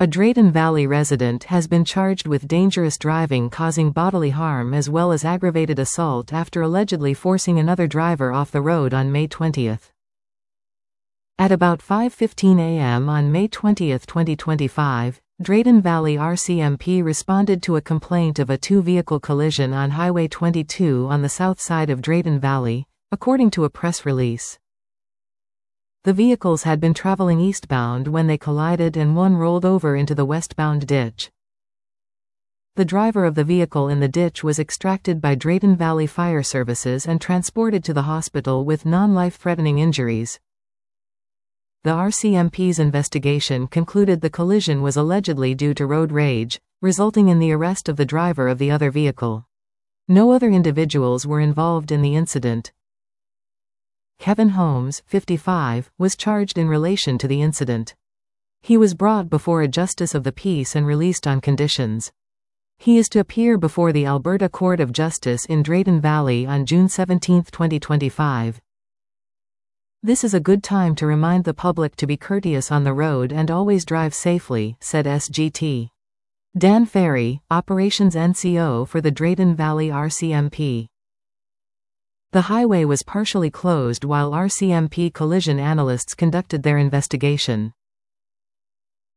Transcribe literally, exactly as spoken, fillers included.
A Drayton Valley resident has been charged with dangerous driving causing bodily harm as well as aggravated assault after allegedly forcing another driver off the road on May twentieth. At about five fifteen a m on May twentieth, twenty twenty-five, Drayton Valley R C M P responded to a complaint of a two-vehicle collision on Highway twenty-two on the south side of Drayton Valley, according to a press release. The vehicles had been traveling eastbound when they collided and one rolled over into the westbound ditch. The driver of the vehicle in the ditch was extracted by Drayton Valley Fire Services and transported to the hospital with non-life-threatening injuries. The R C M P's investigation concluded the collision was allegedly due to road rage, resulting in the arrest of the driver of the other vehicle. No other individuals were involved in the incident. Kevin Holmes, fifty-five, was charged in relation to the incident. He was brought before a justice of the peace and released on conditions. He is to appear before the Alberta Court of Justice in Drayton Valley on June seventeenth, twenty twenty-five. This is a good time to remind the public to be courteous on the road and always drive safely, said S G T. Dan Ferry, Operations N C O for the Drayton Valley R C M P. The highway was partially closed while R C M P collision analysts conducted their investigation.